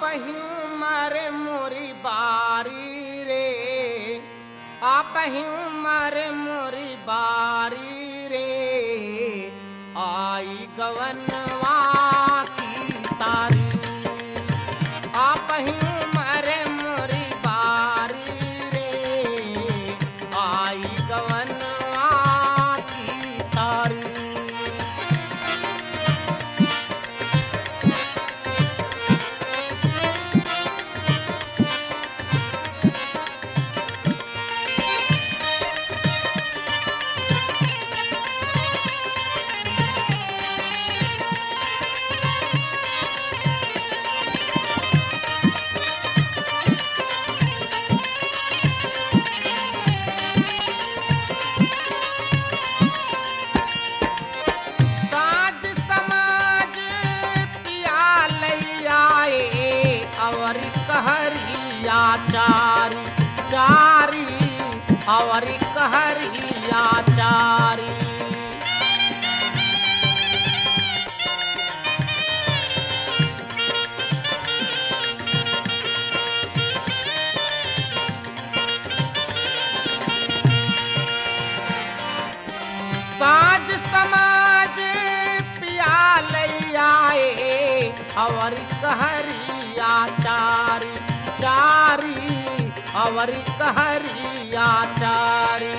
आपहिं मरे मोरी बारी रे, आपहिं मरे मोरी बारी रे, आई गवनवा की सारी। आपहिं मरे मोरी बारी रे, आई गवनवा की सारी। साज समाज पिया लई आए, और कहरिया चारी चारी, और कहरिया चारी। साज समाज पिया लई आए, और कहरिया चारी चारी, और कहरिया चारी।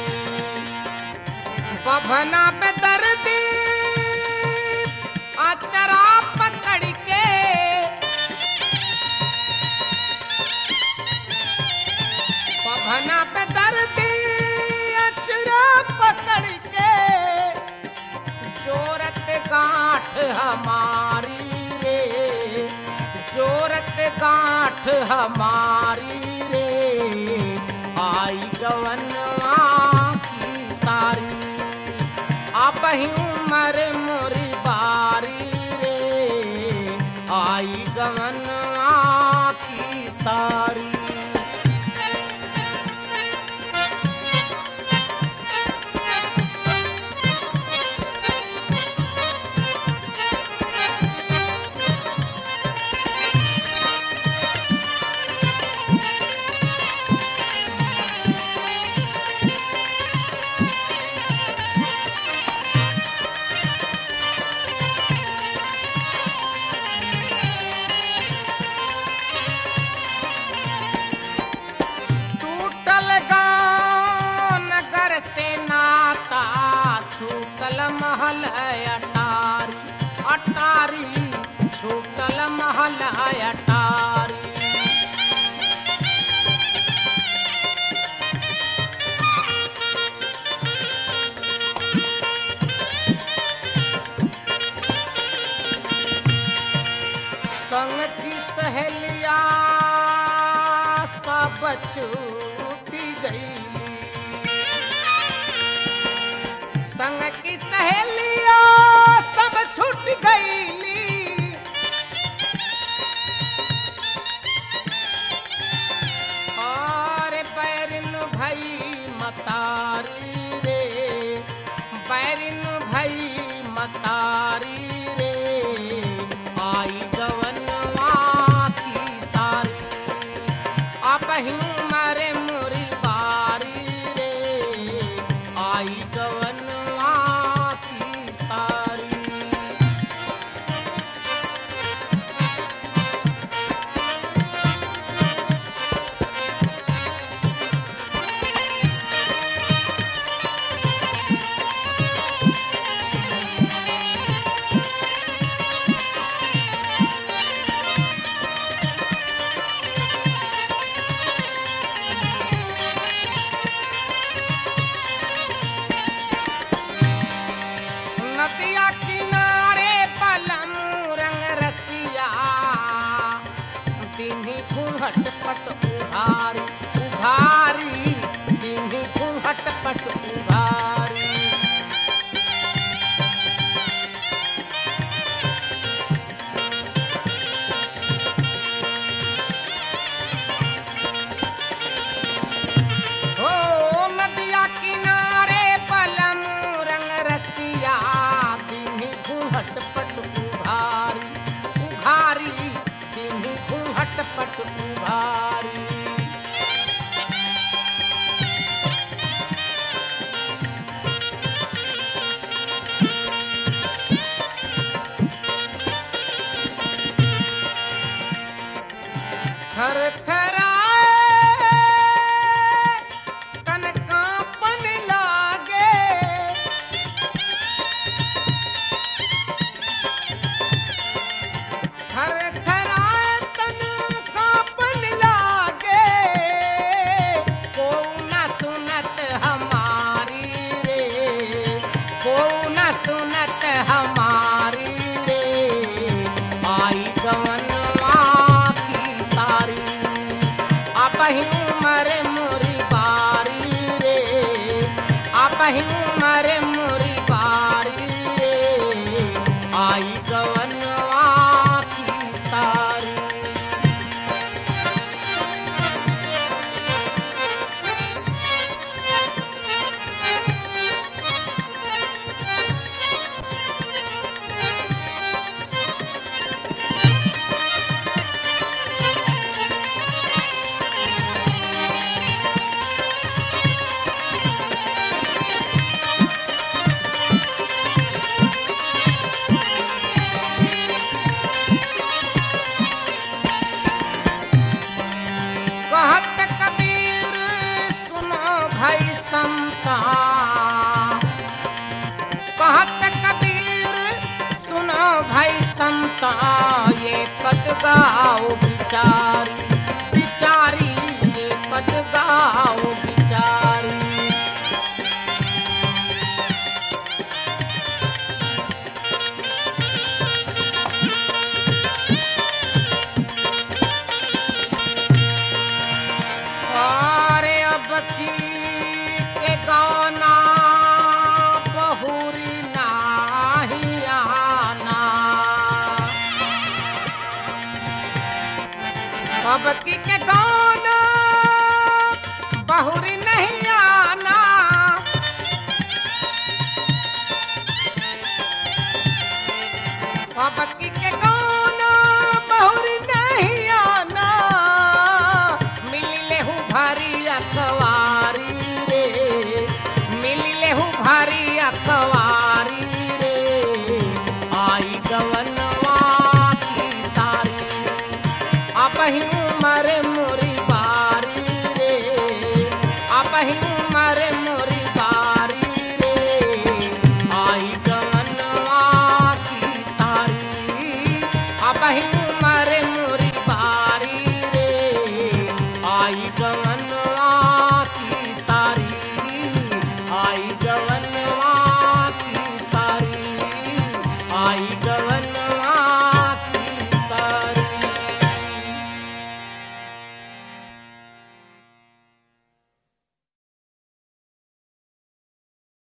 बभना पे दर्दी अचरा पकड़ के, बभना पे दर्दी अचरा पकड़ के, जोरत गांठ हमारी रे, जोरत गांठ हमारी रे, आई गवनवा की सारी। आपहिं मरे मोरी बारी रे, आई गवनवा की सारी। टूटल गाँव नगर से नाता, छूटल महल अटारी अटारी, छूटल महल अटारी। संग की सहेलिया सब छूटी गईली, संग की सहेलिया सब छूट गईली। और बैरिन भई मतारी रे, बैरिन भई मतारी रे, आई गवनवा की सारी। आपहिं मरे मोरी बारी रे, आई गवनवा की सारी। पट उभारी। थर थराए तन कांपन लागे, थर थराए तन कांपन लागे, को न सुनत हमारी रे, को न सुनत हमारी रे, आई गवनवा की सारी, आपही उमर मोरी बारी रे, आपही उमर मोरी बारी रे, आई गवनवा की सारी। कहत कबीर सुनो भाई संता, कहत कबीर सुनो भाई संता, ये पद गाओ बिचारी, बिचारी ये पद गाओ बिचारी। अरे अब की के गाना बहुरी नाही आना, अब की के गाना बहुरी नहीं आना, अब की के गाना बहुरी नहीं आना, मिलले हूँ भारी अकवारी रे, मिलले हूँ भारी अकवारी रे, आई गवनवा की सारी, आपही उमर मोरी बारी रे, आपही उमर मोरी बारी रे, आई गवनवा की सारी, आपही उमर मोरी बारी रे, आई गवनवा की सारी, आई गवनवा